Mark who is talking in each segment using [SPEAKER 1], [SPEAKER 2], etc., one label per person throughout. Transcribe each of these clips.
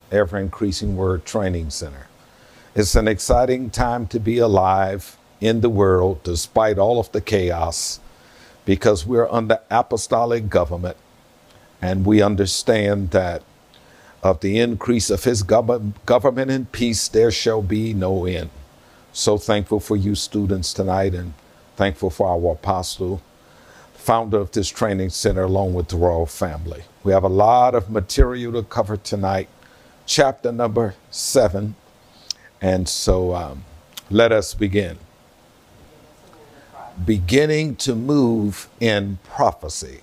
[SPEAKER 1] Ever Increasing Word Training Center. It's an exciting time to be alive in the world despite all of the chaos, because we're under apostolic government, and we understand that of the increase of his government and peace, there shall be no end. So thankful for you students tonight, and thankful for our apostle, founder of this training center, along with the royal family. We have a lot of material to cover tonight, chapter number 7. And so let us begin. Beginning to move in prophecy.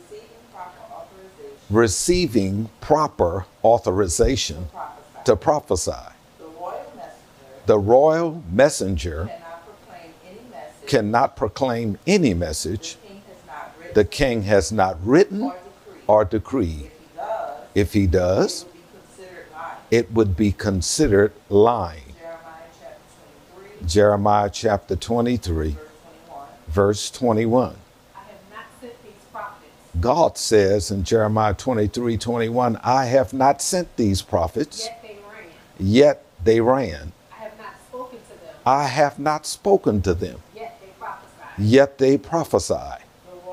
[SPEAKER 1] Receiving proper authorization to prophesy. The royal messenger cannot proclaim any message the king has not written or decreed. If he does, it would be considered lying. Jeremiah chapter 23, verse 21. God says in Jeremiah 23:21, I have not sent these prophets, yet they ran. I have not spoken to them, yet they prophesy.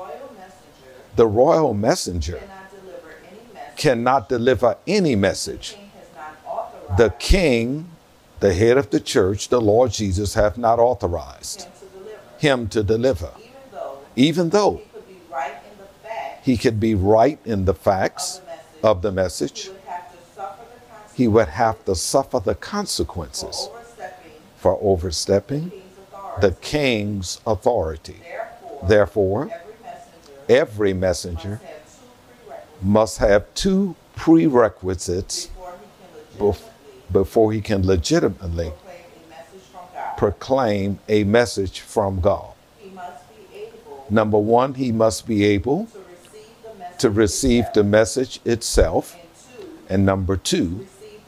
[SPEAKER 1] The royal messenger cannot deliver any message the king, the head of the church, the Lord Jesus, have not authorized him to deliver. Even though he could be right in the facts of the message, he would have to suffer the consequences for overstepping the king's authority. Therefore, every messenger must have two prerequisites before he can legitimately proclaim a message from God. Number one, he must be able to receive the message itself. And number two,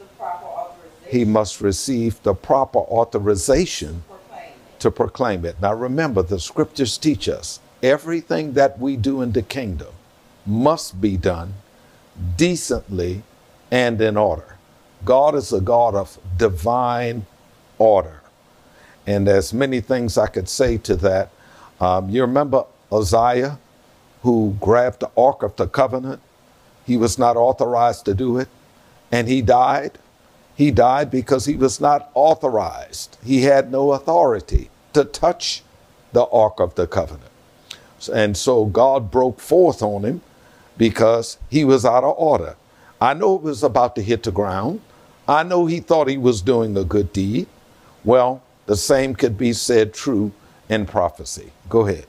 [SPEAKER 1] he must receive the proper authorization to proclaim it. Now remember, the scriptures teach us everything that we do in the kingdom must be done decently and in order. God is a God of divine order. And there's many things I could say to that. You remember Uzziah, who grabbed the Ark of the Covenant? He was not authorized to do it, and he died. He died because he was not authorized. He had no authority to touch the Ark of the Covenant. And so God broke forth on him because he was out of order. I know it was about to hit the ground. I know he thought he was doing a good deed. Well, the same could be said true in prophecy. Go ahead.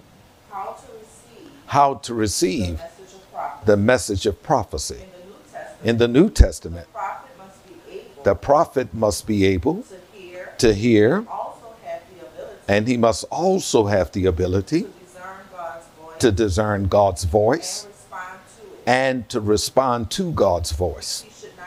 [SPEAKER 1] How to receive the message of prophecy. In the New Testament, the prophet must be able to hear, and he must also have the ability to discern God's voice and to respond to God's voice.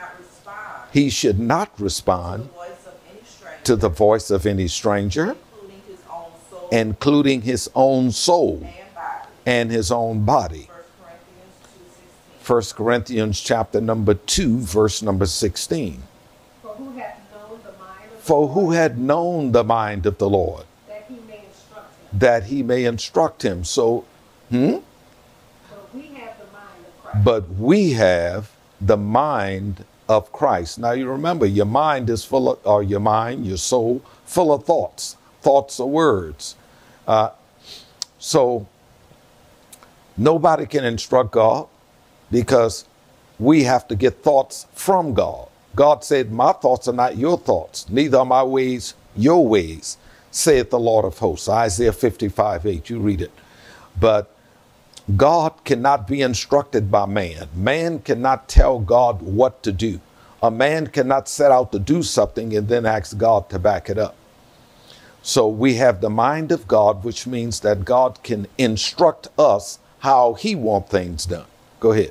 [SPEAKER 1] He should not respond to the voice of any stranger, including his own soul and his own body. 1 Corinthians chapter number 2, verse number 16. For who had known the mind of the Lord, that he may instruct him. So, but we have the mind of Christ. Now you remember, your mind is full of, or your mind, your soul, full of thoughts. Thoughts are words. So nobody can instruct God, because we have to get thoughts from God. God said, my thoughts are not your thoughts, neither are my ways your ways, saith the Lord of hosts. Isaiah 55:8, you read it. But God cannot be instructed by man. Man cannot tell God what to do. A man cannot set out to do something and then ask God to back it up. So we have the mind of God, which means that God can instruct us how he wants things done. Go ahead.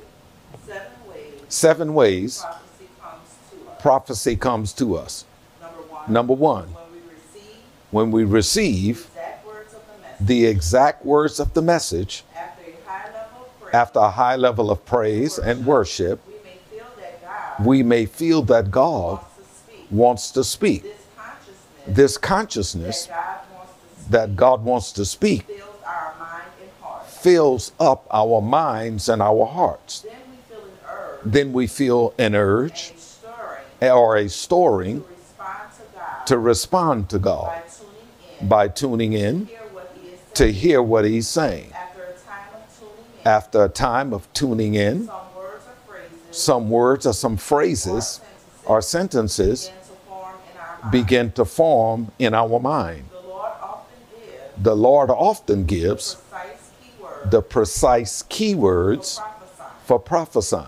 [SPEAKER 1] 7 ways prophecy comes to us. Number one, when we receive the exact words of the message after a high level of praise and worship, we may feel that God wants to speak. This consciousness that God wants to speak fills up our minds and our hearts. Then we feel an urge or a stirring to respond to God by tuning in to hear what He's saying. After a time of tuning in, some words or some phrases or sentences begin to form in our mind. The Lord often gives the precise keywords for prophesying.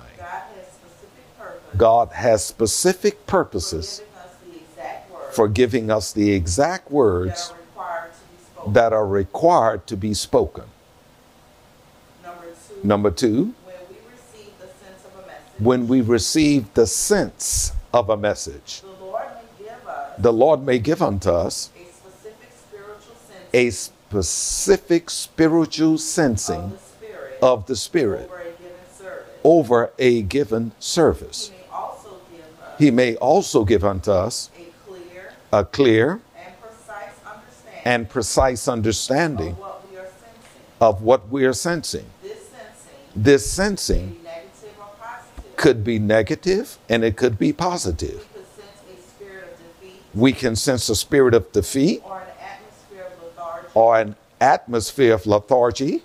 [SPEAKER 1] God has specific purposes for giving us the exact words that are required to be spoken. Number two, when we receive the sense of a message, the Lord may give unto us a specific spiritual sensing of the Spirit over a given service. He may also give unto us a clear and precise understanding of what we are sensing. This sensing could be negative and it could be positive. We can sense a spirit of defeat or an atmosphere of lethargy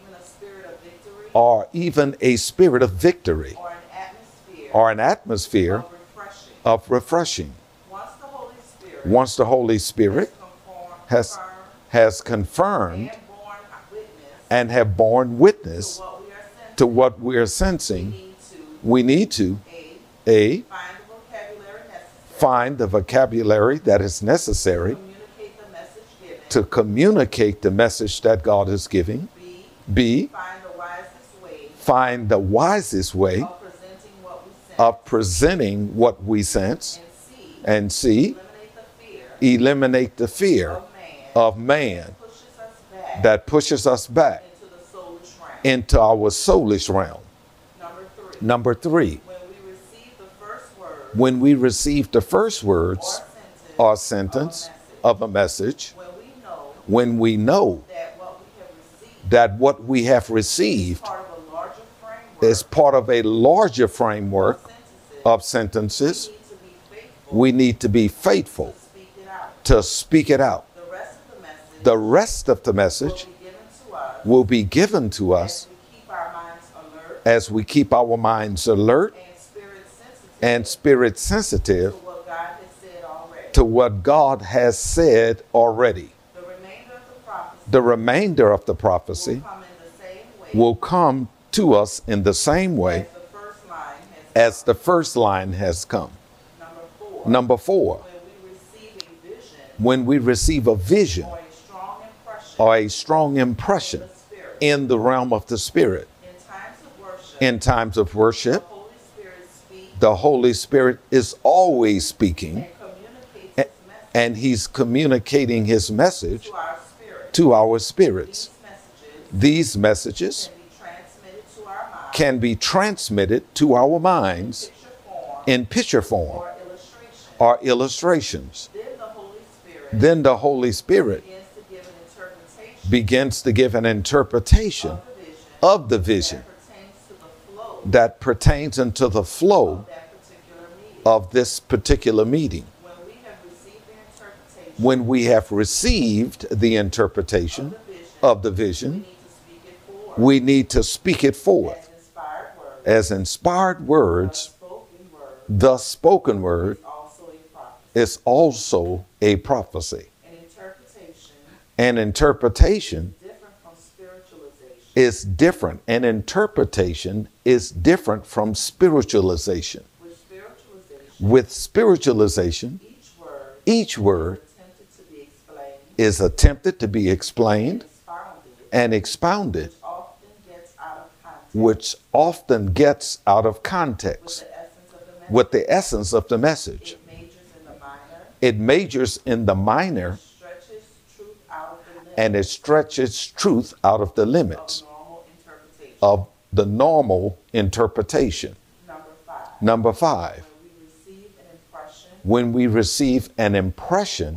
[SPEAKER 1] or even a spirit of victory or an atmosphere of refreshing. Once the Holy Spirit has confirmed and have borne witness to what we are sensing, we need to find the vocabulary that is necessary to communicate the message that God is giving. B, find the wisest way of presenting what we sense. And C, eliminate the fear of man that pushes us back into our soulish realm. Number three, when we receive the first words or sentence of a message, when we know that what we have received is part of a larger framework of sentences, we need to be faithful to speak it out. The rest of the message will be given to us as we keep our minds alert and spirit sensitive to what God has said already. The remainder of the prophecy will come to us in the same way as the first line has come. Number four, when we receive a vision or a strong impression in the realm of the Spirit, in times of worship, the Holy Spirit is always speaking and He's communicating His message to our spirits. These messages can be transmitted to our minds in picture form or illustrations. Then the Holy Spirit begins to give an interpretation of the vision that pertains into the flow of this particular meeting. When we have received the interpretation of the vision, we need to speak it forth as inspired words. The spoken word is also a prophecy. An interpretation is different. An interpretation is different from spiritualization. With spiritualization, each word is attempted to be explained and expounded, which often gets out of context with the essence of the message. It majors in the minor and it stretches truth out of the limits of the normal interpretation. Number 5,
[SPEAKER 2] when we receive an impression
[SPEAKER 1] when we receive an impression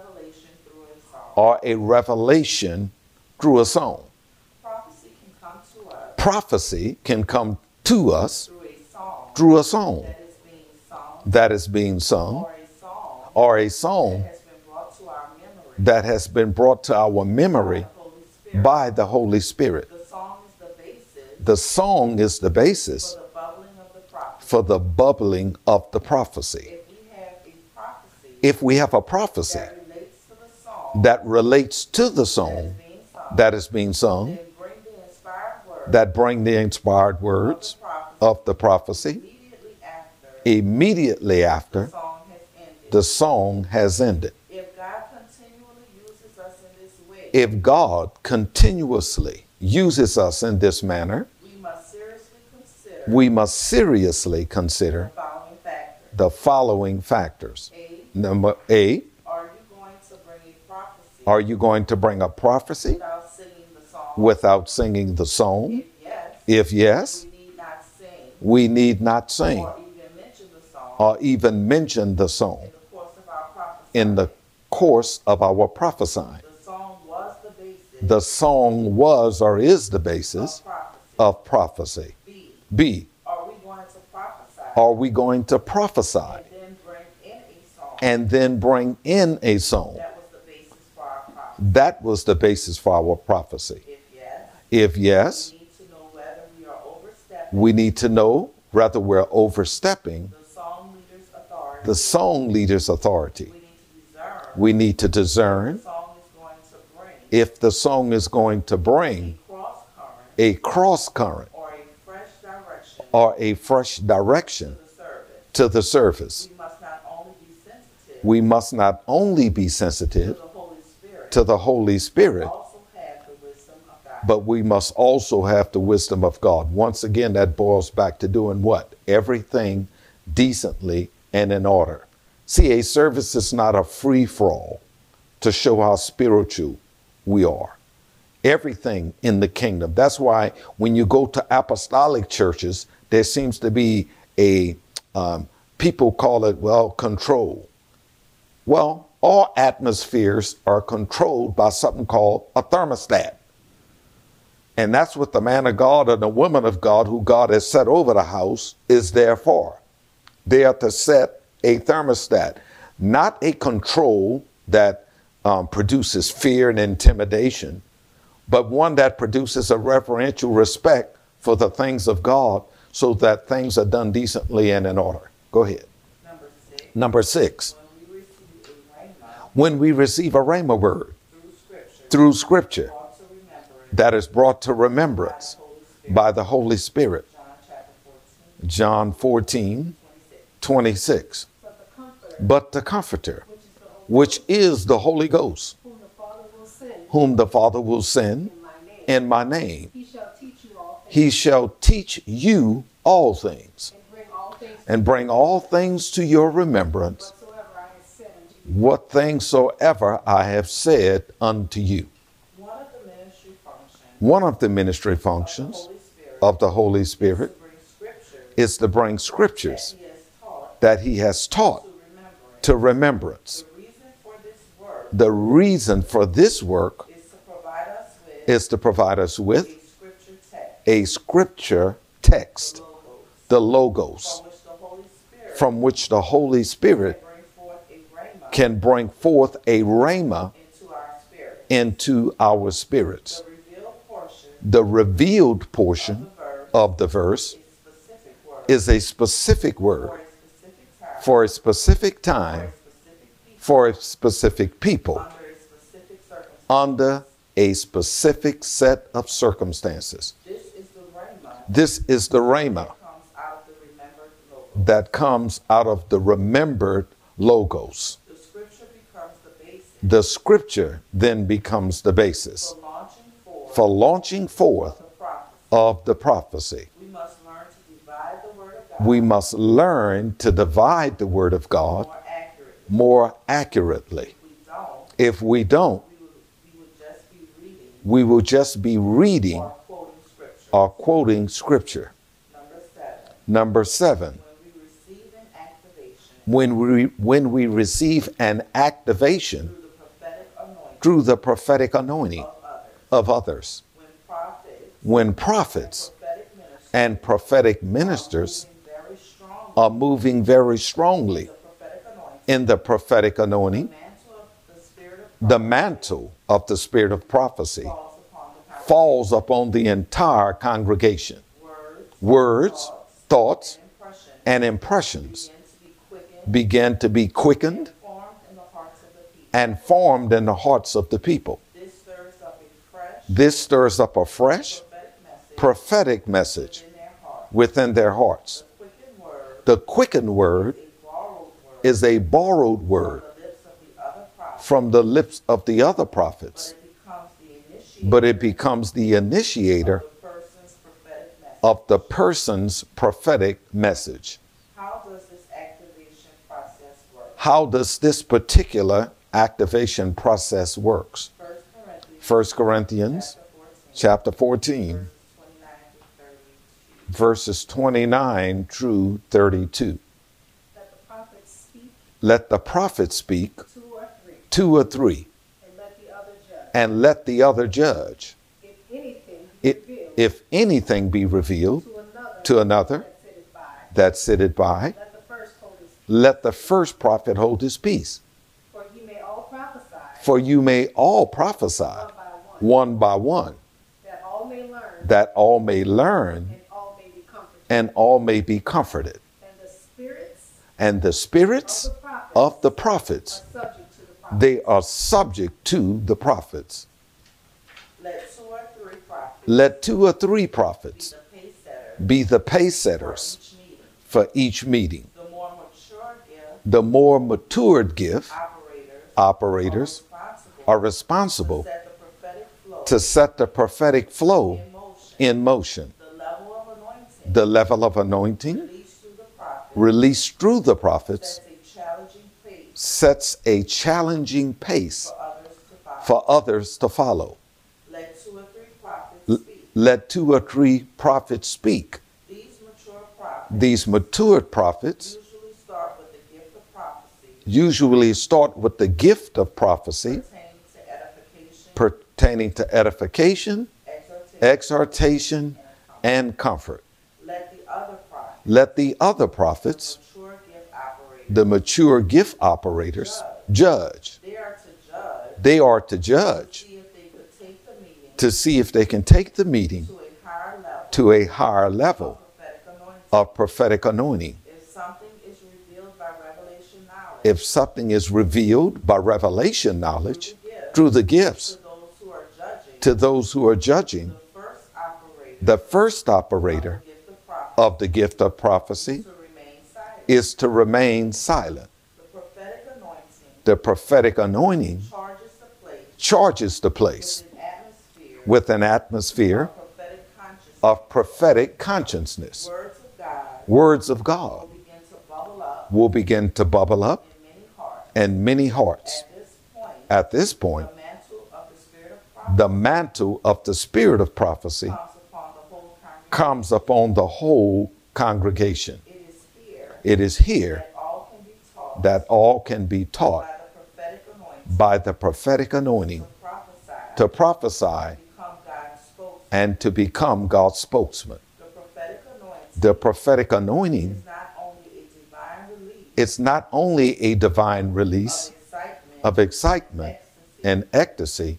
[SPEAKER 2] or revelation through a song.
[SPEAKER 1] or a revelation through a song.
[SPEAKER 2] Prophecy can come to us
[SPEAKER 1] Prophecy can come to us
[SPEAKER 2] through a song
[SPEAKER 1] that is being sung,
[SPEAKER 2] that is being sung,
[SPEAKER 1] or a song
[SPEAKER 2] or a song
[SPEAKER 1] that has been brought to our memory
[SPEAKER 2] by the Holy Spirit.
[SPEAKER 1] by the Holy Spirit.
[SPEAKER 2] The song is the basis
[SPEAKER 1] The song is the basis
[SPEAKER 2] for the bubbling of the prophecy.
[SPEAKER 1] for the bubbling of the prophecy.
[SPEAKER 2] If we have a prophecy
[SPEAKER 1] that relates to the song
[SPEAKER 2] that relates to the song
[SPEAKER 1] that is being sung,
[SPEAKER 2] that is being sung,
[SPEAKER 1] that bring the inspired words of the prophecy,
[SPEAKER 2] immediately after
[SPEAKER 1] immediately after
[SPEAKER 2] the song has ended.
[SPEAKER 1] the song has ended.
[SPEAKER 2] If God continuously uses us in this way,
[SPEAKER 1] If God continuously uses us in this manner,
[SPEAKER 2] we must seriously consider
[SPEAKER 1] the following factors.
[SPEAKER 2] the following factors.
[SPEAKER 1] A,
[SPEAKER 2] Number A,
[SPEAKER 1] are you going to bring a prophecy
[SPEAKER 2] are you going to bring a prophecy
[SPEAKER 1] without singing the song?
[SPEAKER 2] without singing the song?
[SPEAKER 1] If
[SPEAKER 2] If yes,
[SPEAKER 1] yes,
[SPEAKER 2] we need not sing
[SPEAKER 1] we need not sing
[SPEAKER 2] or even mention the song
[SPEAKER 1] or even mention the song
[SPEAKER 2] in the course of our prophesying.
[SPEAKER 1] the song was the basis
[SPEAKER 2] The song was or is the basis
[SPEAKER 1] of prophecy.
[SPEAKER 2] of prophecy.
[SPEAKER 1] B,
[SPEAKER 2] B,
[SPEAKER 1] are we going to prophesy
[SPEAKER 2] are we going to prophesy
[SPEAKER 1] and then bring in a song
[SPEAKER 2] and then bring in a song?
[SPEAKER 1] That was the basis for our prophecy.
[SPEAKER 2] That was the basis for our prophecy.
[SPEAKER 1] If
[SPEAKER 2] If yes,
[SPEAKER 1] yes, we need to know whether we are overstepping
[SPEAKER 2] we need to know whether we're overstepping
[SPEAKER 1] the song leader's authority.
[SPEAKER 2] We need to discern
[SPEAKER 1] We need to discern
[SPEAKER 2] if the song is going to bring
[SPEAKER 1] if the song is going to bring
[SPEAKER 2] a cross current
[SPEAKER 1] a cross current
[SPEAKER 2] or a fresh direction
[SPEAKER 1] to the service.
[SPEAKER 2] to the service.
[SPEAKER 1] We must not only be sensitive
[SPEAKER 2] We must not only be sensitive
[SPEAKER 1] to the Holy Spirit,
[SPEAKER 2] also have the wisdom of God.
[SPEAKER 1] but we must also have the wisdom of God. Once again, that boils back to doing what? Everything decently and in order. See, a service is not a free-for-all to show how spiritual we are. Everything in the kingdom. That's why when you go to apostolic churches, there seems to be a, people call it, well, control. Well, all atmospheres are controlled by something called a thermostat. And that's what the man of God and the woman of God who God has set over the house is there for. They are to set a thermostat, not a control that produces fear and intimidation, but one that produces a reverential respect for the things of God so that things are done decently and in order. Go ahead.
[SPEAKER 2] Number 6,
[SPEAKER 1] Number 6,
[SPEAKER 2] when we receive a rhema
[SPEAKER 1] when we receive a rhema word
[SPEAKER 2] through Scripture,
[SPEAKER 1] through Scripture
[SPEAKER 2] brought to remembrance
[SPEAKER 1] that is brought to remembrance
[SPEAKER 2] by the Holy Spirit.
[SPEAKER 1] by the Holy Spirit,
[SPEAKER 2] John chapter 14,
[SPEAKER 1] John 14, 26.
[SPEAKER 2] 26. But the Comforter, which is the Holy Ghost,
[SPEAKER 3] whom the Father will send
[SPEAKER 2] whom the Father will send
[SPEAKER 3] in my name.
[SPEAKER 2] in my name,
[SPEAKER 3] He shall teach you all things,
[SPEAKER 2] he shall teach you all things
[SPEAKER 3] and bring all things
[SPEAKER 2] and bring all things to your remembrance,
[SPEAKER 3] whatsoever I have said unto you.
[SPEAKER 2] what things soever I have said unto you.
[SPEAKER 1] One of the ministry functions
[SPEAKER 2] Of the Holy Spirit
[SPEAKER 1] of the Holy Spirit
[SPEAKER 2] is to bring
[SPEAKER 1] is to bring
[SPEAKER 2] scriptures
[SPEAKER 1] scriptures
[SPEAKER 2] that He has taught
[SPEAKER 1] that He has taught
[SPEAKER 2] to remembrance.
[SPEAKER 1] to remembrance.
[SPEAKER 2] The reason for this work
[SPEAKER 1] The reason for this work
[SPEAKER 2] is to provide us with
[SPEAKER 1] is to provide us with
[SPEAKER 2] a scripture text,
[SPEAKER 1] the
[SPEAKER 2] the
[SPEAKER 1] logos,
[SPEAKER 2] logos,
[SPEAKER 1] from which the Holy Spirit
[SPEAKER 2] from which the Holy Spirit
[SPEAKER 1] can bring forth a rhema
[SPEAKER 2] can bring forth a rhema
[SPEAKER 1] into our spirits.
[SPEAKER 2] into our spirits.
[SPEAKER 1] The revealed portion of the verse
[SPEAKER 2] is a specific word
[SPEAKER 1] is a specific word
[SPEAKER 2] for a specific time,
[SPEAKER 1] for a specific
[SPEAKER 2] for
[SPEAKER 1] time,
[SPEAKER 2] a specific people,
[SPEAKER 1] under a specific set of circumstances.
[SPEAKER 2] This is the rhema
[SPEAKER 1] This is the rhema
[SPEAKER 2] that comes out of the remembered logos.
[SPEAKER 1] that comes out of the remembered logos.
[SPEAKER 2] The scripture becomes the basis
[SPEAKER 1] The scripture then becomes the basis
[SPEAKER 2] for launching forth
[SPEAKER 1] for launching forth
[SPEAKER 2] the prophecy.
[SPEAKER 1] of the prophecy.
[SPEAKER 2] We must learn to divide the word of God
[SPEAKER 1] We must learn to divide the word of God
[SPEAKER 2] more accurately.
[SPEAKER 1] more accurately.
[SPEAKER 2] If we don't,
[SPEAKER 1] If we don't,
[SPEAKER 2] we will just be reading
[SPEAKER 1] or quoting scripture.
[SPEAKER 2] or quoting scripture.
[SPEAKER 1] Number 7,
[SPEAKER 2] Number 7,
[SPEAKER 1] when we receive an activation
[SPEAKER 2] through the prophetic anointing
[SPEAKER 1] through the prophetic anointing
[SPEAKER 2] of others.
[SPEAKER 1] of others.
[SPEAKER 2] When prophets
[SPEAKER 1] When prophets
[SPEAKER 2] and prophetic ministers
[SPEAKER 1] and prophetic ministers
[SPEAKER 2] are moving very strongly
[SPEAKER 1] are moving very strongly
[SPEAKER 2] in the prophetic anointing,
[SPEAKER 1] in the prophetic anointing,
[SPEAKER 2] the mantle of the spirit of
[SPEAKER 1] the
[SPEAKER 2] prophecy
[SPEAKER 1] mantle of the spirit of prophecy
[SPEAKER 2] falls upon the entire congregation. Words, thoughts, and impressions
[SPEAKER 1] begin to be quickened
[SPEAKER 2] and formed in the hearts of the people.
[SPEAKER 1] and formed in the hearts of the people.
[SPEAKER 2] This stirs up a fresh
[SPEAKER 1] Prophetic message
[SPEAKER 2] prophetic message
[SPEAKER 1] within their hearts.
[SPEAKER 2] within their hearts.
[SPEAKER 1] The quickened word
[SPEAKER 2] The quickened word
[SPEAKER 1] is a borrowed word
[SPEAKER 2] from the lips of the other prophets,
[SPEAKER 1] from the lips of the other prophets,
[SPEAKER 2] but it becomes the initiator
[SPEAKER 1] of the person's prophetic message.
[SPEAKER 2] of the person's prophetic message.
[SPEAKER 1] How does this activation process work?
[SPEAKER 2] How does this particular activation process works? 1 Corinthians chapter 14,
[SPEAKER 1] verses 29 through 32.
[SPEAKER 2] verses 29 through 32.
[SPEAKER 4] Let the prophets speak
[SPEAKER 2] Let the prophet speak
[SPEAKER 4] 2 or 3,
[SPEAKER 2] 2 or 3,
[SPEAKER 4] and let the other judge.
[SPEAKER 2] and let the other judge.
[SPEAKER 4] If anything be
[SPEAKER 2] It,
[SPEAKER 4] revealed
[SPEAKER 2] if anything be revealed
[SPEAKER 4] to another
[SPEAKER 2] to another
[SPEAKER 4] that sitteth by,
[SPEAKER 2] that sitteth by,
[SPEAKER 4] let the first hold his peace.
[SPEAKER 2] let the first prophet hold his peace.
[SPEAKER 4] For ye may all prophesy
[SPEAKER 2] For you may all prophesy
[SPEAKER 4] one by one,
[SPEAKER 2] one by one,
[SPEAKER 4] that all may learn
[SPEAKER 2] that all may learn
[SPEAKER 4] and all may be comforted.
[SPEAKER 2] and all may be comforted.
[SPEAKER 4] And the spirits
[SPEAKER 2] And the spirits of the prophets,
[SPEAKER 4] are subject to the prophets.
[SPEAKER 2] they are subject to the prophets.
[SPEAKER 1] Let 2 or 3 prophets
[SPEAKER 2] Let 2 or 3 prophets
[SPEAKER 1] be the pace setter
[SPEAKER 2] be the pace setters
[SPEAKER 1] for each meeting.
[SPEAKER 2] for each meeting.
[SPEAKER 1] The more matured gift
[SPEAKER 2] The more mature gift
[SPEAKER 1] operators
[SPEAKER 2] operators
[SPEAKER 1] are
[SPEAKER 2] are responsible
[SPEAKER 1] responsible
[SPEAKER 2] to set the prophetic flow
[SPEAKER 1] to set the prophetic flow
[SPEAKER 2] in motion.
[SPEAKER 1] in motion.
[SPEAKER 2] The level of anointing
[SPEAKER 1] Released through the prophet
[SPEAKER 2] released through the prophets
[SPEAKER 1] sets a challenging pace
[SPEAKER 2] sets a challenging pace
[SPEAKER 1] for others to follow.
[SPEAKER 2] for others to follow.
[SPEAKER 1] Let 2 or 3 prophets speak.
[SPEAKER 2] Let 2 or 3 prophets speak.
[SPEAKER 1] These matured prophets
[SPEAKER 2] Usually start with the gift of prophecy
[SPEAKER 1] usually start with the gift of prophecy
[SPEAKER 2] pertaining to edification,
[SPEAKER 1] exhortation,
[SPEAKER 2] exhortation, and comfort.
[SPEAKER 1] Let the other prophets,
[SPEAKER 2] The mature gift
[SPEAKER 1] the
[SPEAKER 2] operators,
[SPEAKER 1] mature gift operators, judge.
[SPEAKER 2] They are to judge
[SPEAKER 1] To see if they could take the meeting
[SPEAKER 2] to see if they can take the meeting
[SPEAKER 1] to a higher level
[SPEAKER 2] to a higher level
[SPEAKER 1] of prophetic anointing.
[SPEAKER 2] of prophetic anointing.
[SPEAKER 1] If something is revealed by revelation knowledge through the gifts
[SPEAKER 2] To those who are judging,
[SPEAKER 1] to those who are judging,
[SPEAKER 2] the first operator
[SPEAKER 1] the first operator
[SPEAKER 2] of the gift of prophecy
[SPEAKER 1] of the gift of prophecy
[SPEAKER 2] is to remain silent.
[SPEAKER 1] The prophetic anointing
[SPEAKER 2] The prophetic anointing
[SPEAKER 1] charges the place
[SPEAKER 2] charges the place
[SPEAKER 1] with an atmosphere
[SPEAKER 2] with an atmosphere
[SPEAKER 1] of prophetic consciousness.
[SPEAKER 2] of prophetic consciousness.
[SPEAKER 1] Words of God
[SPEAKER 2] Will begin to bubble up
[SPEAKER 1] in many hearts.
[SPEAKER 2] in many hearts.
[SPEAKER 1] At this point,
[SPEAKER 2] The mantle of the spirit of prophecy
[SPEAKER 1] the mantle of the spirit of prophecy comes upon the whole congregation.
[SPEAKER 2] It is here
[SPEAKER 1] It is here
[SPEAKER 2] that all can be taught
[SPEAKER 1] that all can be taught
[SPEAKER 2] by the prophetic anointing
[SPEAKER 1] by the prophetic anointing
[SPEAKER 2] to prophesy
[SPEAKER 1] and to become God's spokesman.
[SPEAKER 2] and to become God's spokesman.
[SPEAKER 1] The prophetic anointing
[SPEAKER 2] The prophetic anointing,
[SPEAKER 1] is not only a divine release
[SPEAKER 2] it's not only a divine release
[SPEAKER 1] of excitement and ecstasy,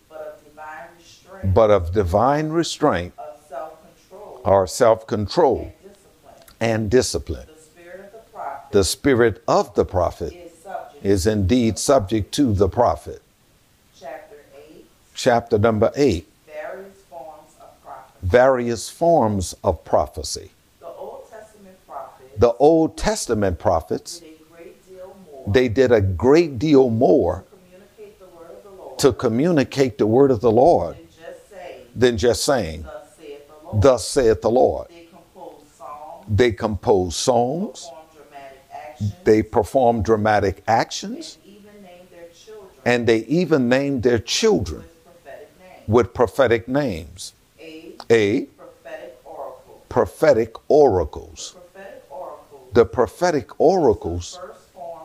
[SPEAKER 2] but of divine restraint,
[SPEAKER 1] but of divine restraint
[SPEAKER 2] of self-control
[SPEAKER 1] or self-control
[SPEAKER 2] and discipline.
[SPEAKER 1] and discipline.
[SPEAKER 2] The spirit of the prophet
[SPEAKER 1] The spirit of the prophet
[SPEAKER 2] is indeed subject to the prophet.
[SPEAKER 1] Chapter 8,
[SPEAKER 2] Chapter number 8,
[SPEAKER 1] various forms of prophecy.
[SPEAKER 2] various forms of prophecy.
[SPEAKER 1] The Old Testament prophets
[SPEAKER 2] The Old Testament prophets,
[SPEAKER 1] did a great deal more
[SPEAKER 2] they did a great deal more
[SPEAKER 1] communicate the word of the Lord
[SPEAKER 2] to communicate the word of the Lord
[SPEAKER 1] than just saying,
[SPEAKER 2] than just saying,
[SPEAKER 1] Thus saith the Lord.
[SPEAKER 2] Thus saith the Lord.
[SPEAKER 1] They composed songs,
[SPEAKER 2] They compose songs,
[SPEAKER 1] performed dramatic actions,
[SPEAKER 2] they perform dramatic actions,
[SPEAKER 1] and even named their children
[SPEAKER 2] and they even named their children
[SPEAKER 1] with prophetic names.
[SPEAKER 2] with prophetic names.
[SPEAKER 1] A.
[SPEAKER 2] Prophetic oracles.
[SPEAKER 1] Prophetic oracles.
[SPEAKER 2] The prophetic oracles
[SPEAKER 1] First form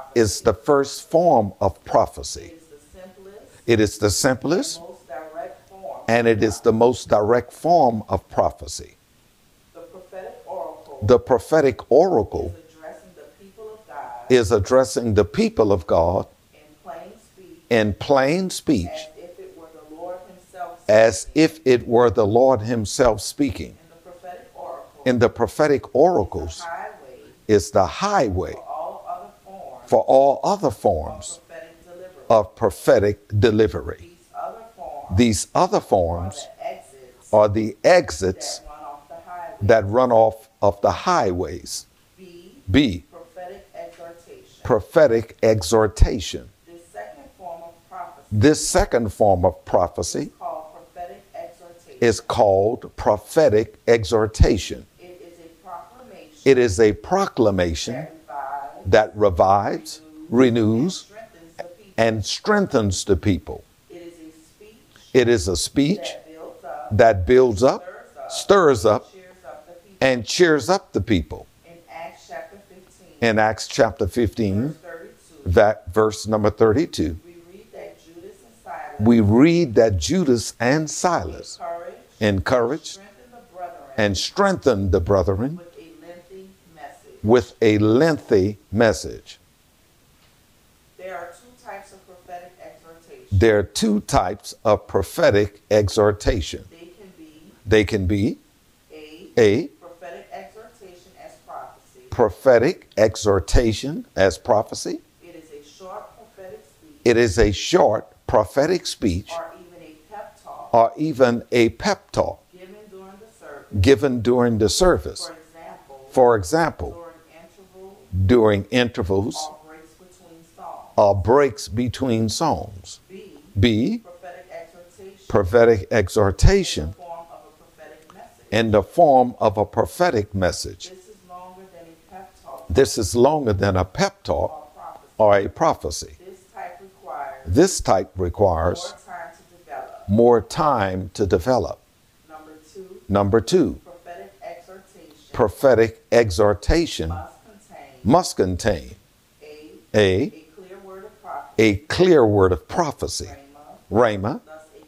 [SPEAKER 1] is the first form of prophecy.
[SPEAKER 2] It is the simplest
[SPEAKER 1] It is the simplest
[SPEAKER 2] most direct form.
[SPEAKER 1] and it is the most direct form of prophecy.
[SPEAKER 2] The prophetic oracle
[SPEAKER 1] The prophetic oracle
[SPEAKER 2] is addressing the people of God
[SPEAKER 1] is addressing the people of God
[SPEAKER 2] in plain speech
[SPEAKER 1] in plain speech
[SPEAKER 2] as if it were the Lord himself
[SPEAKER 1] as
[SPEAKER 2] speaking.
[SPEAKER 1] if it were the Lord himself speaking.
[SPEAKER 2] In the prophetic oracle
[SPEAKER 1] In the prophetic oracles
[SPEAKER 2] the highway
[SPEAKER 1] is the highway
[SPEAKER 2] for all other forms
[SPEAKER 1] for all other forms
[SPEAKER 2] of prophetic delivery.
[SPEAKER 1] of prophetic delivery.
[SPEAKER 2] These other forms
[SPEAKER 1] These other forms
[SPEAKER 2] are
[SPEAKER 1] are the exits
[SPEAKER 2] that run off the highway.
[SPEAKER 1] that run off of the highways. B.
[SPEAKER 2] Prophetic exhortation.
[SPEAKER 1] Prophetic exhortation.
[SPEAKER 2] This second form of prophecy
[SPEAKER 1] This second form of prophecy
[SPEAKER 2] called prophetic exhortation.
[SPEAKER 1] is called prophetic exhortation.
[SPEAKER 2] It is a proclamation
[SPEAKER 1] It is a proclamation
[SPEAKER 2] that revives,
[SPEAKER 1] that revives, renews,
[SPEAKER 2] strengthens the people.
[SPEAKER 1] and strengthens the people.
[SPEAKER 2] It is a speech
[SPEAKER 1] It is a speech
[SPEAKER 2] that builds up,
[SPEAKER 1] that builds up, stirs up,
[SPEAKER 2] cheers up the people.
[SPEAKER 1] and cheers up the people.
[SPEAKER 2] In Acts chapter 15,
[SPEAKER 1] In Acts chapter 15,
[SPEAKER 2] verse 32,
[SPEAKER 1] that verse number 32,
[SPEAKER 2] we read that Judas and Silas
[SPEAKER 1] we read that Judas and Silas encouraged
[SPEAKER 2] strengthened the brethren
[SPEAKER 1] and strengthened the brethren
[SPEAKER 2] with a lengthy message.
[SPEAKER 1] with a lengthy message.
[SPEAKER 2] There are two types of prophetic exhortation.
[SPEAKER 1] There are two types of prophetic exhortation.
[SPEAKER 2] They can be
[SPEAKER 1] A.
[SPEAKER 2] a prophetic exhortation as prophecy.
[SPEAKER 1] Prophetic exhortation as prophecy.
[SPEAKER 2] It is a short prophetic speech
[SPEAKER 1] It is a short prophetic speech
[SPEAKER 2] or even a pep talk
[SPEAKER 1] or even a pep talk
[SPEAKER 2] given during the service.
[SPEAKER 1] given during the service.
[SPEAKER 2] For example,
[SPEAKER 1] For example,
[SPEAKER 2] during intervals
[SPEAKER 1] during intervals
[SPEAKER 2] or breaks between songs.
[SPEAKER 1] or breaks between songs.
[SPEAKER 2] B.
[SPEAKER 1] B.
[SPEAKER 2] Prophetic exhortation
[SPEAKER 1] Prophetic exhortation
[SPEAKER 2] in the form of a prophetic
[SPEAKER 1] in
[SPEAKER 2] message.
[SPEAKER 1] the form of a prophetic message.
[SPEAKER 2] This is longer than a pep talk
[SPEAKER 1] This is longer than a pep talk
[SPEAKER 2] or prophecy.
[SPEAKER 1] or a prophecy.
[SPEAKER 2] This type requires
[SPEAKER 1] This type requires
[SPEAKER 2] more time to develop.
[SPEAKER 1] more time to develop.
[SPEAKER 2] Number two,
[SPEAKER 1] Number two,
[SPEAKER 2] prophetic exhortation
[SPEAKER 1] prophetic exhortation
[SPEAKER 2] must contain
[SPEAKER 1] must contain
[SPEAKER 2] a
[SPEAKER 1] a,
[SPEAKER 2] clear word of prophecy,
[SPEAKER 1] a clear word of prophecy,
[SPEAKER 2] rhema,
[SPEAKER 1] rhema,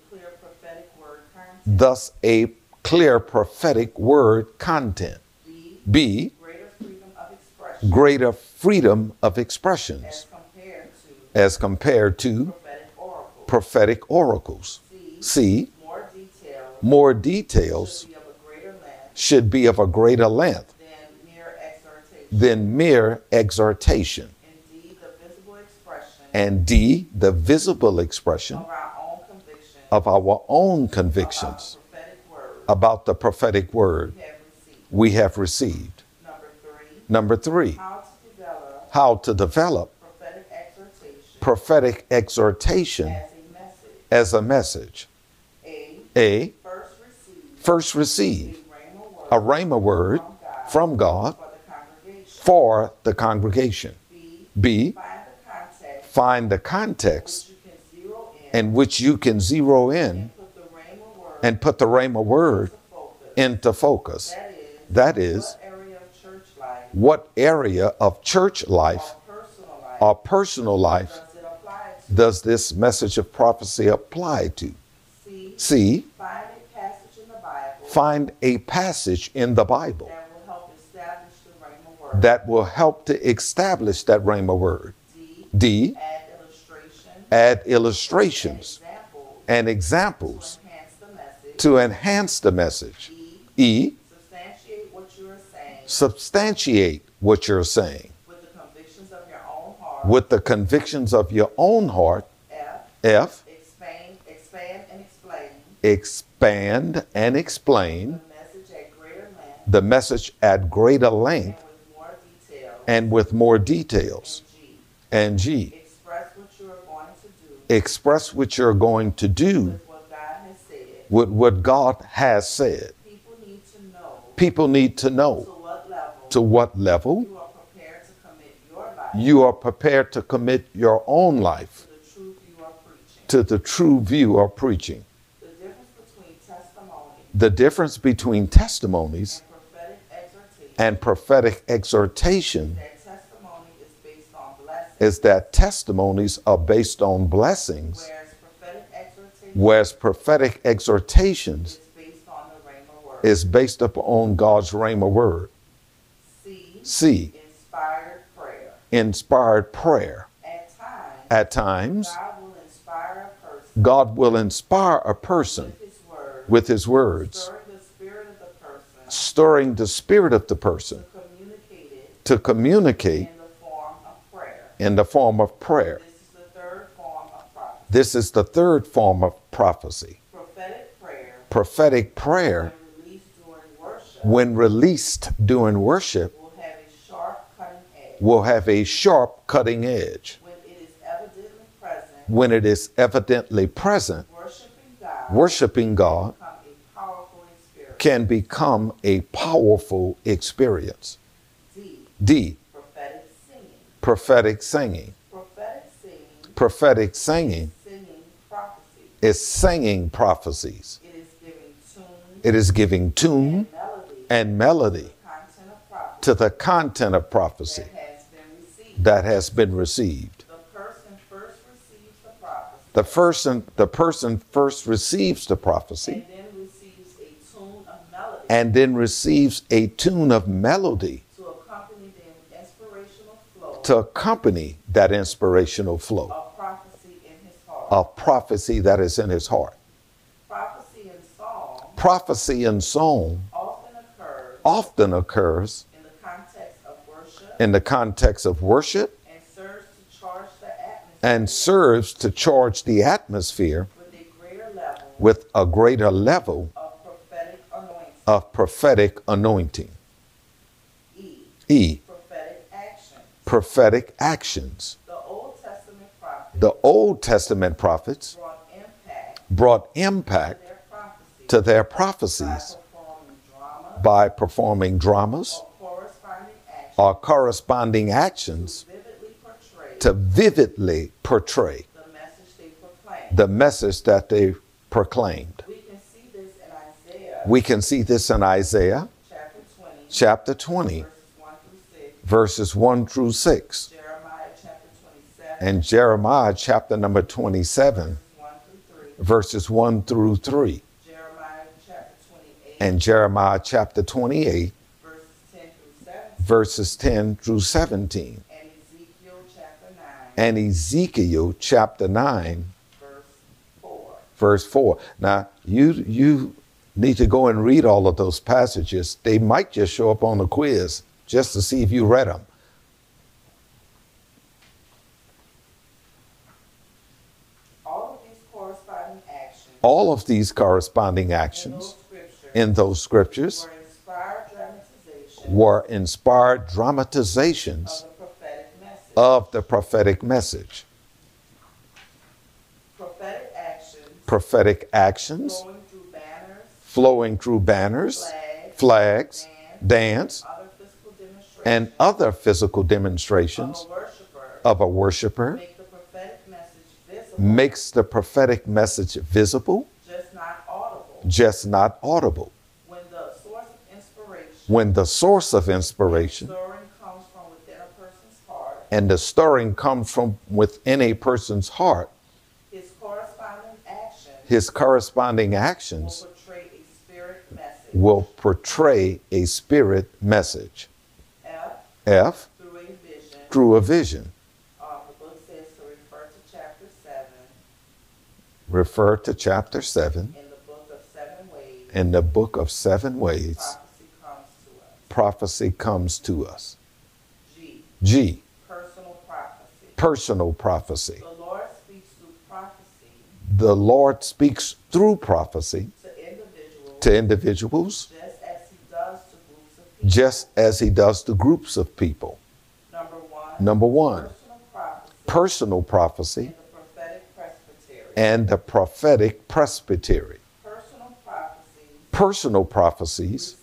[SPEAKER 2] thus a clear prophetic word content.
[SPEAKER 1] thus a clear prophetic word content.
[SPEAKER 2] B.
[SPEAKER 1] B,
[SPEAKER 2] Greater freedom of expression
[SPEAKER 1] greater freedom of expressions
[SPEAKER 2] as compared to
[SPEAKER 1] as compared to
[SPEAKER 2] prophetic oracles.
[SPEAKER 1] prophetic oracles.
[SPEAKER 2] C.
[SPEAKER 1] C,
[SPEAKER 2] More details
[SPEAKER 1] more details
[SPEAKER 2] should be of a greater length
[SPEAKER 1] should be of a greater length
[SPEAKER 2] than mere exhortation.
[SPEAKER 1] than mere exhortation.
[SPEAKER 2] And D. The visible expression
[SPEAKER 1] And D, the visible expression
[SPEAKER 2] of our own convictions
[SPEAKER 1] of our own convictions
[SPEAKER 2] about the prophetic word
[SPEAKER 1] about the prophetic word
[SPEAKER 2] we have received.
[SPEAKER 1] we have received.
[SPEAKER 2] Number three,
[SPEAKER 1] Number three,
[SPEAKER 2] how to develop
[SPEAKER 1] prophetic exhortation
[SPEAKER 2] prophetic exhortation
[SPEAKER 1] as a message.
[SPEAKER 2] as a message.
[SPEAKER 1] A.
[SPEAKER 2] A,
[SPEAKER 1] First receive
[SPEAKER 2] a
[SPEAKER 1] a rhema word from God
[SPEAKER 2] for the congregation.
[SPEAKER 1] for the congregation.
[SPEAKER 2] B.
[SPEAKER 1] B.
[SPEAKER 2] Find the context
[SPEAKER 1] Find the context
[SPEAKER 2] which you can zero in
[SPEAKER 1] in which you can zero in
[SPEAKER 2] and put the rhema word
[SPEAKER 1] and put the rhema word
[SPEAKER 2] into focus.
[SPEAKER 1] into focus.
[SPEAKER 2] That is,
[SPEAKER 1] What area of church life
[SPEAKER 2] what area of church life
[SPEAKER 1] or personal life
[SPEAKER 2] or personal life
[SPEAKER 1] does this message of prophecy apply to?
[SPEAKER 2] C.
[SPEAKER 1] C.
[SPEAKER 2] Find a passage in the Bible
[SPEAKER 1] Find a passage in the Bible
[SPEAKER 2] that will help establish the rhema word.
[SPEAKER 1] that will help to establish that rhema word.
[SPEAKER 2] D.
[SPEAKER 1] D.
[SPEAKER 2] Add
[SPEAKER 1] Add illustrations
[SPEAKER 2] and
[SPEAKER 1] and examples
[SPEAKER 2] examples
[SPEAKER 1] to enhance the message.
[SPEAKER 2] to enhance the message.
[SPEAKER 1] E.
[SPEAKER 2] Substantiate what you are saying
[SPEAKER 1] Substantiate what you're saying
[SPEAKER 2] with the convictions of your own heart.
[SPEAKER 1] with the convictions of your own heart.
[SPEAKER 2] F.
[SPEAKER 1] F.
[SPEAKER 2] Expand and explain
[SPEAKER 1] Expand and explain
[SPEAKER 2] the message at greater length
[SPEAKER 1] the message at greater length
[SPEAKER 2] and with more details.
[SPEAKER 1] and with more details.
[SPEAKER 2] And G.
[SPEAKER 1] And G.
[SPEAKER 2] Express what you are going to do
[SPEAKER 1] Express what you're going to do
[SPEAKER 2] with what God has said.
[SPEAKER 1] with what God has said.
[SPEAKER 2] People need to know
[SPEAKER 1] People need to know
[SPEAKER 2] to what level
[SPEAKER 1] to what level
[SPEAKER 2] you are prepared to commit your life
[SPEAKER 1] you are prepared to commit your own life
[SPEAKER 2] to the truth you are preaching.
[SPEAKER 1] to the true view of preaching.
[SPEAKER 2] The difference between testimonies
[SPEAKER 1] and prophetic exhortation
[SPEAKER 2] and prophetic exhortation
[SPEAKER 1] is that testimonies are based on blessings,
[SPEAKER 2] whereas prophetic exhortations
[SPEAKER 1] whereas prophetic exhortations
[SPEAKER 2] is based on the Rhema word.
[SPEAKER 1] is based upon God's Rhema word. C,
[SPEAKER 2] Inspired prayer.
[SPEAKER 1] inspired prayer.
[SPEAKER 2] At times,
[SPEAKER 1] At times,
[SPEAKER 2] God will inspire a person
[SPEAKER 1] God will inspire a person
[SPEAKER 2] with His words,
[SPEAKER 1] with his words,
[SPEAKER 2] stirring the spirit of the person
[SPEAKER 1] stirring the spirit of the person
[SPEAKER 2] to communicate
[SPEAKER 1] to communicate
[SPEAKER 2] in the form of prayer.
[SPEAKER 1] in the form of prayer.
[SPEAKER 2] This is the third form of prophecy.
[SPEAKER 1] This is the third form of prophecy.
[SPEAKER 2] Prophetic prayer,
[SPEAKER 1] Prophetic prayer,
[SPEAKER 2] when released during worship,
[SPEAKER 1] when released during worship,
[SPEAKER 2] will have a sharp cutting edge.
[SPEAKER 1] will have a sharp cutting edge.
[SPEAKER 2] When it is evidently present,
[SPEAKER 1] Worshiping God
[SPEAKER 2] can become a powerful experience.
[SPEAKER 1] can become a powerful experience.
[SPEAKER 2] D.
[SPEAKER 1] D,
[SPEAKER 2] Prophetic singing.
[SPEAKER 1] prophetic singing.
[SPEAKER 2] Prophetic singing
[SPEAKER 1] Singing prophecy.
[SPEAKER 2] is singing prophecies.
[SPEAKER 1] It is giving tune
[SPEAKER 2] It is giving tune
[SPEAKER 1] and melody
[SPEAKER 2] and melody
[SPEAKER 1] to the content of prophecy
[SPEAKER 2] to the content of prophecy
[SPEAKER 1] that has been received.
[SPEAKER 2] that has been received.
[SPEAKER 1] The person first receives the prophecy
[SPEAKER 2] And then receives a tune of melody
[SPEAKER 1] and then receives a tune of melody
[SPEAKER 2] to accompany the inspirational flow
[SPEAKER 1] to accompany that inspirational flow
[SPEAKER 2] of prophecy in his heart.
[SPEAKER 1] of prophecy that is in his heart.
[SPEAKER 2] Prophecy and song
[SPEAKER 1] Prophecy in song
[SPEAKER 2] often occurs
[SPEAKER 1] often occurs
[SPEAKER 2] in the context of worship
[SPEAKER 1] and serves to charge the atmosphere
[SPEAKER 2] with a greater level
[SPEAKER 1] with a greater level
[SPEAKER 2] of prophetic anointing.
[SPEAKER 1] of prophetic anointing.
[SPEAKER 2] E.
[SPEAKER 1] E.
[SPEAKER 2] Prophetic actions.
[SPEAKER 1] Prophetic actions.
[SPEAKER 2] The Old Testament prophets
[SPEAKER 1] The Old Testament prophets
[SPEAKER 2] brought impact
[SPEAKER 1] brought impact
[SPEAKER 2] to their
[SPEAKER 1] to
[SPEAKER 2] prophecies
[SPEAKER 1] their prophecies
[SPEAKER 2] by performing dramas
[SPEAKER 1] or corresponding actions
[SPEAKER 2] or corresponding actions
[SPEAKER 1] to vividly portray
[SPEAKER 2] to vividly portray
[SPEAKER 1] the message they proclaimed.
[SPEAKER 2] the message that they proclaimed.
[SPEAKER 1] We can see this in Isaiah
[SPEAKER 2] Chapter 20,
[SPEAKER 1] chapter 20,
[SPEAKER 2] verses 1 through 6,
[SPEAKER 1] verses 1 through 6,
[SPEAKER 2] Jeremiah chapter 27,
[SPEAKER 1] and Jeremiah chapter number 27,
[SPEAKER 2] verses 1 through 3,
[SPEAKER 1] verses 1 through 3,
[SPEAKER 2] Jeremiah chapter 28,
[SPEAKER 1] and Jeremiah chapter 28,
[SPEAKER 2] verses 10 through 17,
[SPEAKER 1] verses 10 through 17,
[SPEAKER 2] and Ezekiel chapter 9,
[SPEAKER 1] and Ezekiel chapter 9,
[SPEAKER 2] verse 4.
[SPEAKER 1] verse 4. Now, you need to go and read all of those passages. They might just show up on the quiz just to see if you read them.
[SPEAKER 2] All of these corresponding actions
[SPEAKER 1] All of these corresponding
[SPEAKER 2] in those
[SPEAKER 1] actions
[SPEAKER 2] scriptures
[SPEAKER 1] in those scriptures
[SPEAKER 2] were inspired dramatizations
[SPEAKER 1] were inspired dramatizations
[SPEAKER 2] of the prophetic message.
[SPEAKER 1] of the prophetic message.
[SPEAKER 2] Prophetic actions
[SPEAKER 1] Prophetic actions
[SPEAKER 2] flowing through banners,
[SPEAKER 1] flags,
[SPEAKER 2] flags,
[SPEAKER 1] dance,
[SPEAKER 2] other physical demonstrations
[SPEAKER 1] and other physical demonstrations
[SPEAKER 2] of a worshiper
[SPEAKER 1] of a worshiper
[SPEAKER 2] makes the prophetic message visible,
[SPEAKER 1] just not audible.
[SPEAKER 2] just not audible.
[SPEAKER 1] When the source of inspiration
[SPEAKER 2] When the source of inspiration
[SPEAKER 1] stirring comes from within a person's heart,
[SPEAKER 2] and the stirring comes from within a person's heart,
[SPEAKER 1] his corresponding actions
[SPEAKER 2] will portray a spirit message.
[SPEAKER 1] will portray a spirit message.
[SPEAKER 2] F.
[SPEAKER 1] F.
[SPEAKER 2] Through a vision.
[SPEAKER 1] The book says to refer to chapter 7
[SPEAKER 2] Refer to chapter 7
[SPEAKER 1] in the book of 7 ways
[SPEAKER 2] in the book of 7 ways
[SPEAKER 1] prophecy comes to us.
[SPEAKER 2] prophecy comes to us.
[SPEAKER 1] G.
[SPEAKER 2] G.
[SPEAKER 1] Personal prophecy.
[SPEAKER 2] Personal prophecy.
[SPEAKER 1] The Lord speaks through prophecy
[SPEAKER 2] The Lord speaks through prophecy
[SPEAKER 1] to individuals
[SPEAKER 2] to individuals
[SPEAKER 1] just as he does to groups of people.
[SPEAKER 2] just as he does to groups of people.
[SPEAKER 1] Number one,
[SPEAKER 2] Number one,
[SPEAKER 1] personal prophecy
[SPEAKER 2] personal prophecy
[SPEAKER 1] and the prophetic presbytery.
[SPEAKER 2] and the prophetic presbytery.
[SPEAKER 1] Personal prophecies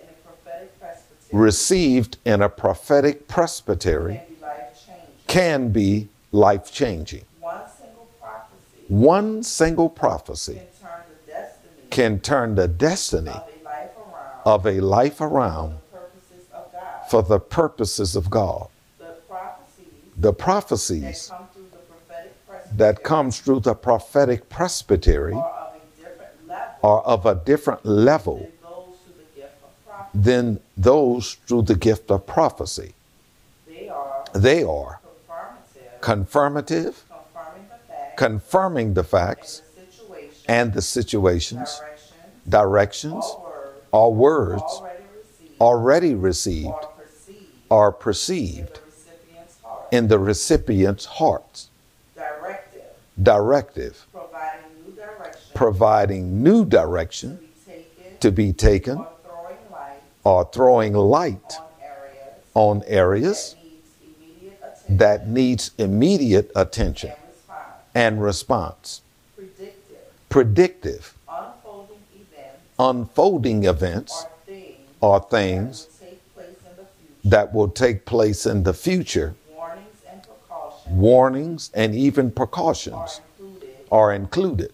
[SPEAKER 2] received in a prophetic presbytery
[SPEAKER 1] received in a prophetic presbytery
[SPEAKER 2] can be life-changing.
[SPEAKER 1] can be life-changing.
[SPEAKER 2] One single prophecy
[SPEAKER 1] Can turn the destiny
[SPEAKER 2] of a life around
[SPEAKER 1] of a life around
[SPEAKER 2] for the purposes of God.
[SPEAKER 1] for the purposes of God. the
[SPEAKER 4] that
[SPEAKER 1] prophecies
[SPEAKER 4] come through the prophetic presbytery
[SPEAKER 1] that comes through the prophetic presbytery
[SPEAKER 4] are of a different level
[SPEAKER 1] are of a different level
[SPEAKER 4] than those through the gift of prophecy.
[SPEAKER 1] than those through the gift of prophecy.
[SPEAKER 4] They are
[SPEAKER 1] They are
[SPEAKER 4] confirmative,
[SPEAKER 1] confirmative,
[SPEAKER 4] confirming the facts,
[SPEAKER 1] confirming the facts
[SPEAKER 4] and the situations,
[SPEAKER 1] and the situations,
[SPEAKER 4] directions,
[SPEAKER 1] or words
[SPEAKER 4] already received
[SPEAKER 1] already received
[SPEAKER 4] or
[SPEAKER 1] or
[SPEAKER 4] perceived
[SPEAKER 1] perceived
[SPEAKER 4] in the recipient's heart.
[SPEAKER 1] in the recipient's hearts.
[SPEAKER 4] Directive,
[SPEAKER 1] Directive,
[SPEAKER 4] providing new direction
[SPEAKER 1] providing new direction
[SPEAKER 4] to be taken
[SPEAKER 1] to be taken
[SPEAKER 4] or throwing light
[SPEAKER 1] or throwing light
[SPEAKER 4] on
[SPEAKER 1] on areas
[SPEAKER 4] that needs immediate attention
[SPEAKER 1] that needs immediate attention
[SPEAKER 4] and response.
[SPEAKER 1] and response.
[SPEAKER 4] Predictive,
[SPEAKER 1] Predictive,
[SPEAKER 4] unfolding events
[SPEAKER 1] or
[SPEAKER 4] or
[SPEAKER 1] things
[SPEAKER 4] things
[SPEAKER 1] that will take place in the future.
[SPEAKER 4] that will take place in the future,
[SPEAKER 1] Warnings and precautions
[SPEAKER 4] warnings and even
[SPEAKER 1] are
[SPEAKER 4] precautions
[SPEAKER 1] included,
[SPEAKER 4] are included,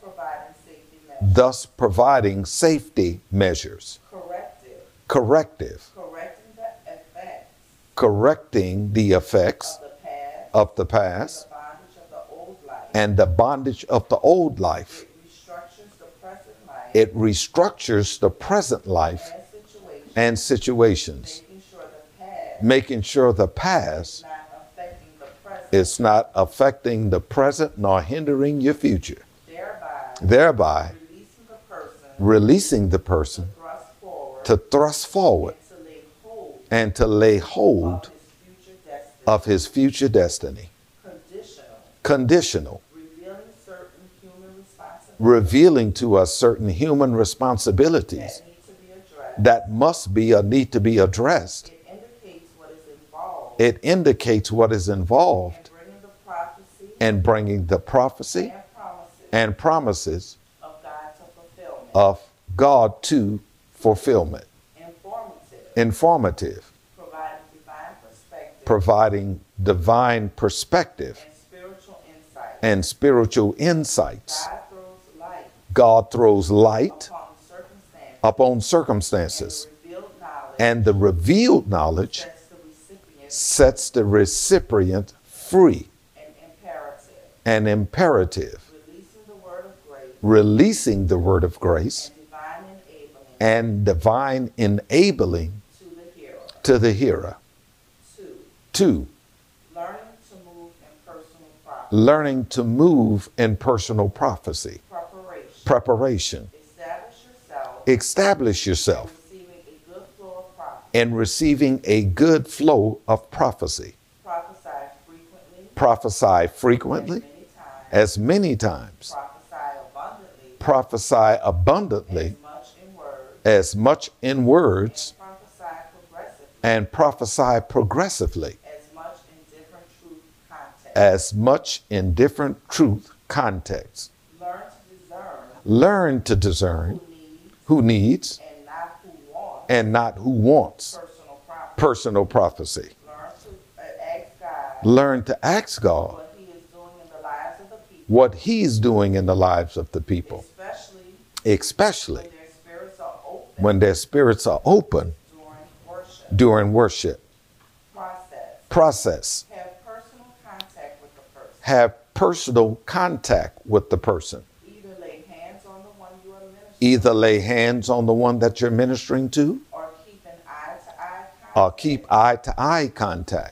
[SPEAKER 1] thus providing safety measures.
[SPEAKER 4] thus providing safety measures.
[SPEAKER 1] Corrective,
[SPEAKER 4] Corrective,
[SPEAKER 1] correcting the effects
[SPEAKER 4] of the
[SPEAKER 1] of the
[SPEAKER 4] past,
[SPEAKER 1] past
[SPEAKER 4] and the bondage of the old life.
[SPEAKER 1] and the bondage of the old life.
[SPEAKER 4] It restructures the present life
[SPEAKER 1] It restructures the present life
[SPEAKER 4] and situations,
[SPEAKER 1] and situations,
[SPEAKER 4] making sure the past
[SPEAKER 1] is not affecting the present,
[SPEAKER 4] is not affecting the present nor hindering your future,
[SPEAKER 1] thereby
[SPEAKER 4] thereby
[SPEAKER 1] releasing the person
[SPEAKER 4] to thrust forward
[SPEAKER 1] and to lay
[SPEAKER 4] and to lay
[SPEAKER 1] hold
[SPEAKER 4] hold
[SPEAKER 1] of his future destiny.
[SPEAKER 4] of his future destiny.
[SPEAKER 1] Conditional,
[SPEAKER 4] Revealing certain human responsibilities
[SPEAKER 1] revealing to us certain human responsibilities
[SPEAKER 4] that need to be addressed.
[SPEAKER 1] that must be or need to be addressed.
[SPEAKER 4] It indicates what is involved
[SPEAKER 1] It indicates what is involved
[SPEAKER 4] in bringing the prophecy
[SPEAKER 1] in bringing the prophecy
[SPEAKER 4] and promises
[SPEAKER 1] and promises
[SPEAKER 4] of God to fulfillment.
[SPEAKER 1] of God to fulfillment.
[SPEAKER 4] Informative,
[SPEAKER 1] Informative,
[SPEAKER 4] providing divine perspective
[SPEAKER 1] providing divine perspective
[SPEAKER 4] and spiritual insights.
[SPEAKER 1] and spiritual insights.
[SPEAKER 4] God throws light
[SPEAKER 1] Upon circumstances
[SPEAKER 4] and the revealed knowledge
[SPEAKER 1] and the revealed knowledge
[SPEAKER 4] sets the recipient
[SPEAKER 1] free
[SPEAKER 4] and imperative,
[SPEAKER 1] and imperative,
[SPEAKER 4] releasing the word of grace
[SPEAKER 1] and divine enabling
[SPEAKER 4] and divine enabling
[SPEAKER 1] to the hearer.
[SPEAKER 4] to the hearer.
[SPEAKER 1] 2.
[SPEAKER 4] 2.
[SPEAKER 1] Learning to move in personal prophecy.
[SPEAKER 4] Preparation.
[SPEAKER 1] Preparation.
[SPEAKER 4] Establish yourself
[SPEAKER 1] In receiving a good flow of prophecy.
[SPEAKER 4] Prophesy frequently
[SPEAKER 1] As many times.
[SPEAKER 4] prophesy abundantly
[SPEAKER 1] As much in words.
[SPEAKER 4] and prophesy progressively
[SPEAKER 1] And prophesy progressively.
[SPEAKER 4] as much in different truth
[SPEAKER 1] As
[SPEAKER 4] contexts.
[SPEAKER 1] much in different truth contexts.
[SPEAKER 4] Learn to discern
[SPEAKER 1] Who needs
[SPEAKER 4] and not who wants
[SPEAKER 1] personal prophecy.
[SPEAKER 4] Learn to ask God
[SPEAKER 1] Learn to ask God
[SPEAKER 4] what He is doing in the lives of the people,
[SPEAKER 1] what He is doing in the lives of the people,
[SPEAKER 4] especially
[SPEAKER 1] when their spirits are open
[SPEAKER 4] when their spirits are open
[SPEAKER 1] during worship.
[SPEAKER 4] Process.
[SPEAKER 1] Have
[SPEAKER 4] Personal contact with the person.
[SPEAKER 1] Either lay hands on the one you are ministering
[SPEAKER 4] Either lay hands on the one that you're ministering to
[SPEAKER 1] or keep an eye-to-eye
[SPEAKER 4] or
[SPEAKER 1] contact
[SPEAKER 4] keep eye-to-eye contact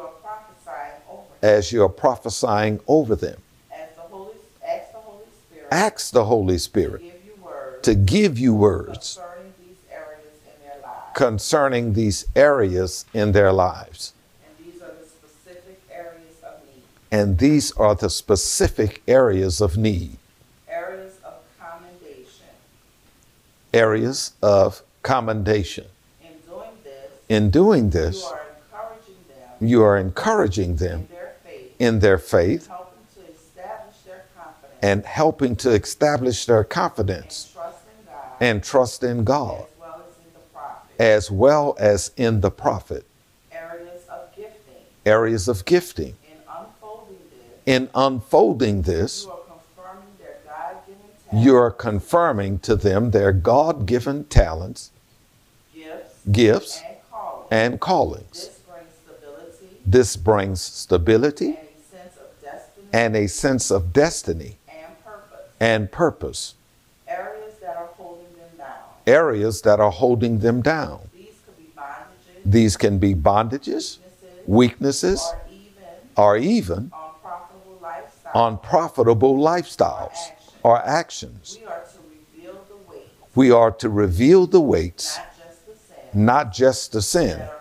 [SPEAKER 1] as you are prophesying over them.
[SPEAKER 4] as the Holy Spirit
[SPEAKER 1] Ask the Holy Spirit
[SPEAKER 4] to give you words
[SPEAKER 1] to give you words
[SPEAKER 4] concerning these areas in their lives.
[SPEAKER 1] concerning these areas in their lives.
[SPEAKER 4] And these are the specific areas of need.
[SPEAKER 1] And these are the specific areas of need,
[SPEAKER 4] Areas of commendation.
[SPEAKER 1] areas of commendation.
[SPEAKER 4] In doing
[SPEAKER 1] In doing
[SPEAKER 4] this,
[SPEAKER 1] this,
[SPEAKER 4] you are encouraging them
[SPEAKER 1] you are encouraging them
[SPEAKER 4] in their faith,
[SPEAKER 1] in their faith
[SPEAKER 4] helping to establish their confidence
[SPEAKER 1] and helping to establish their confidence
[SPEAKER 4] and trust in God,
[SPEAKER 1] and trust in God,
[SPEAKER 4] as well as in the prophet.
[SPEAKER 1] as well as in the prophet.
[SPEAKER 4] Areas of gifting.
[SPEAKER 1] In unfolding this,
[SPEAKER 4] In unfolding this,
[SPEAKER 1] you are confirming
[SPEAKER 4] you are confirming to them their God-given talents,
[SPEAKER 1] gifts,
[SPEAKER 4] gifts,
[SPEAKER 1] and callings.
[SPEAKER 4] and callings.
[SPEAKER 1] This brings stability
[SPEAKER 4] and a sense of destiny
[SPEAKER 1] and a sense of destiny
[SPEAKER 4] and purpose.
[SPEAKER 1] and purpose.
[SPEAKER 4] Areas that are holding them down.
[SPEAKER 1] Areas that are holding them down.
[SPEAKER 4] These could be bondages,
[SPEAKER 1] These can be bondages, weaknesses,
[SPEAKER 4] or
[SPEAKER 1] or even
[SPEAKER 4] unprofitable lifestyles.
[SPEAKER 1] unprofitable lifestyles or actions.
[SPEAKER 4] We are to reveal the weight,
[SPEAKER 1] We are to reveal the weights,
[SPEAKER 4] not just the sin,
[SPEAKER 1] not just the sin,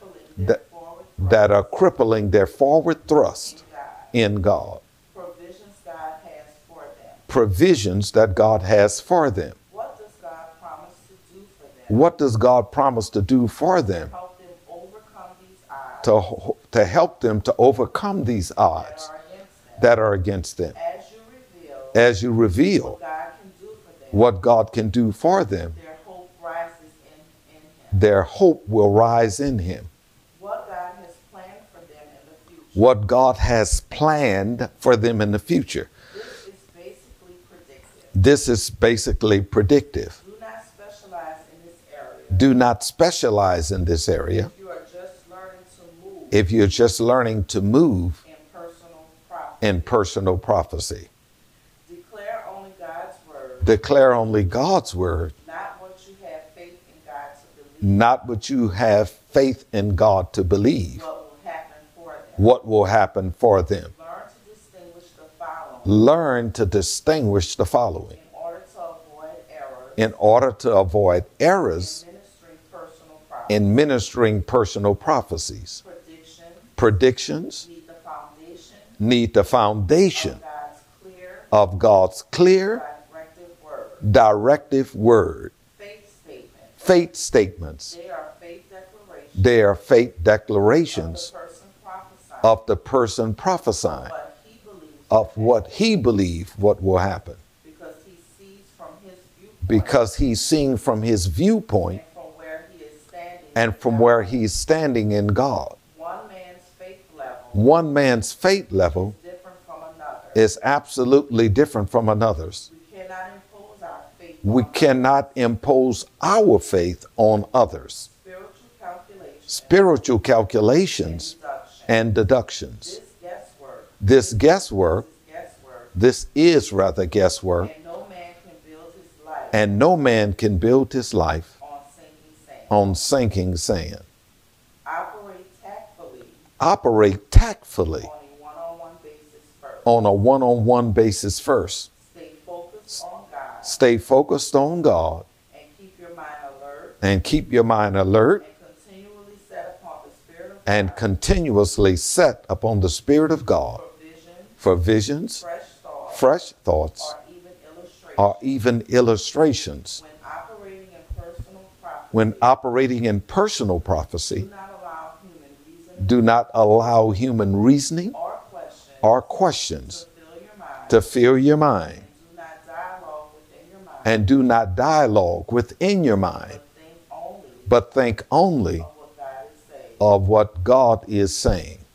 [SPEAKER 4] that are crippling their
[SPEAKER 1] that
[SPEAKER 4] forward
[SPEAKER 1] that are crippling their forward thrust
[SPEAKER 4] in God.
[SPEAKER 1] in God.
[SPEAKER 4] Provisions God has for them.
[SPEAKER 1] Provisions that God has for them.
[SPEAKER 4] What does God promise to do for them?
[SPEAKER 1] What does God promise to do for them?
[SPEAKER 4] Help them overcome these odds
[SPEAKER 1] To help them to overcome these odds
[SPEAKER 4] that are against them.
[SPEAKER 1] that are against them.
[SPEAKER 4] As you reveal
[SPEAKER 1] As you reveal
[SPEAKER 4] what God can do for them,
[SPEAKER 1] what God can do for them,
[SPEAKER 4] their hope rises in Him.
[SPEAKER 1] their hope will rise in Him.
[SPEAKER 4] What God has planned for them in the future.
[SPEAKER 1] What God has planned for them in the future.
[SPEAKER 4] This is basically predictive.
[SPEAKER 1] This is basically predictive.
[SPEAKER 4] Do not specialize in this area.
[SPEAKER 1] Do not specialize in this area.
[SPEAKER 4] You are just learning to move
[SPEAKER 1] If you're just learning to move
[SPEAKER 4] in personal prophecy.
[SPEAKER 1] in personal prophecy,
[SPEAKER 4] Declare only God's word,
[SPEAKER 1] declare only God's word,
[SPEAKER 4] not what you have faith in God to believe.
[SPEAKER 1] not what you have faith in God to believe.
[SPEAKER 4] What will happen for them.
[SPEAKER 1] What will happen for them?
[SPEAKER 4] Learn to distinguish the following
[SPEAKER 1] Learn to distinguish the following
[SPEAKER 4] in order to avoid errors
[SPEAKER 1] in order to avoid errors
[SPEAKER 4] in ministering personal prophecies.
[SPEAKER 1] in ministering personal prophecies.
[SPEAKER 4] Predictions
[SPEAKER 1] Predictions
[SPEAKER 4] need the foundation
[SPEAKER 1] need the foundation
[SPEAKER 4] of God's clear,
[SPEAKER 1] of God's clear
[SPEAKER 4] directive word.
[SPEAKER 1] directive word.
[SPEAKER 4] Faith statements.
[SPEAKER 1] Faith statements.
[SPEAKER 4] They are faith declarations
[SPEAKER 1] They are faith
[SPEAKER 4] of
[SPEAKER 1] declarations
[SPEAKER 4] the person prophesying
[SPEAKER 1] of the person prophesying
[SPEAKER 4] what he believes
[SPEAKER 1] of what he believes what will happen,
[SPEAKER 4] because he sees from his viewpoint
[SPEAKER 1] because he's seeing from his viewpoint
[SPEAKER 4] and from where he is standing.
[SPEAKER 1] and from where he's standing in God.
[SPEAKER 4] One man's faith level
[SPEAKER 1] One man's faith level
[SPEAKER 4] is different from another.
[SPEAKER 1] is absolutely different from another's.
[SPEAKER 4] We cannot impose our faith
[SPEAKER 1] We
[SPEAKER 4] on
[SPEAKER 1] cannot impose our faith on others.
[SPEAKER 4] spiritual calculations
[SPEAKER 1] Spiritual calculations
[SPEAKER 4] and deduction.
[SPEAKER 1] and deductions.
[SPEAKER 4] This guesswork
[SPEAKER 1] This is rather guesswork,
[SPEAKER 4] and no man can build his life
[SPEAKER 1] and no man can build his life
[SPEAKER 4] on sinking sand.
[SPEAKER 1] on sinking sand.
[SPEAKER 4] Operate tactfully
[SPEAKER 1] Operate tactfully
[SPEAKER 4] on a one-on-one basis first.
[SPEAKER 1] on a one-on-one basis first.
[SPEAKER 4] Stay focused on God
[SPEAKER 1] Stay focused on God
[SPEAKER 4] and keep your mind alert
[SPEAKER 1] and keep your mind alert
[SPEAKER 4] and continually set upon the Spirit of God
[SPEAKER 1] and continuously set upon the Spirit of God
[SPEAKER 4] for
[SPEAKER 1] for visions,
[SPEAKER 4] fresh thoughts,
[SPEAKER 1] fresh thoughts,
[SPEAKER 4] or even illustrations.
[SPEAKER 1] or even illustrations.
[SPEAKER 4] When operating in personal prophecy,
[SPEAKER 1] When operating in personal prophecy,
[SPEAKER 4] do not allow human reasoning
[SPEAKER 1] do not allow human reasoning
[SPEAKER 4] or
[SPEAKER 1] or questions
[SPEAKER 4] to fill your mind,
[SPEAKER 1] to fill your mind,
[SPEAKER 4] and do not dialogue within your mind,
[SPEAKER 1] and do not dialogue within your mind,
[SPEAKER 4] but think only
[SPEAKER 1] but think only
[SPEAKER 4] of what God is saying.
[SPEAKER 1] of what God is saying.